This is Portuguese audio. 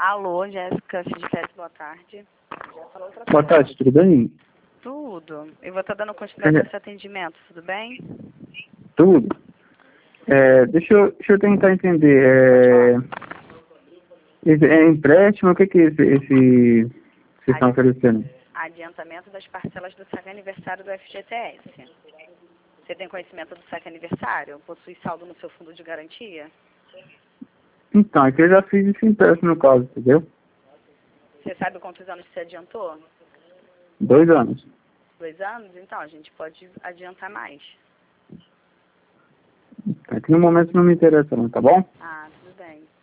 Alô, Jéssica Fidifes, boa tarde. Boa tarde, tudo bem? Tudo. Eu vou estar dando continuidade nesse atendimento, tudo bem? Tudo. Deixa eu tentar entender. É empréstimo? O que é vocês estão oferecendo? Adiantamento das parcelas do saque aniversário do FGTS. Você tem conhecimento do saque aniversário? Possui saldo no seu fundo de garantia? Então, é que eu já fiz esse empréstimo no caso, entendeu? Você sabe quantos anos você adiantou? 2 anos. 2 anos? Então, a gente pode adiantar mais. Aqui no momento não me interessa não, tá bom? Ah, tudo bem.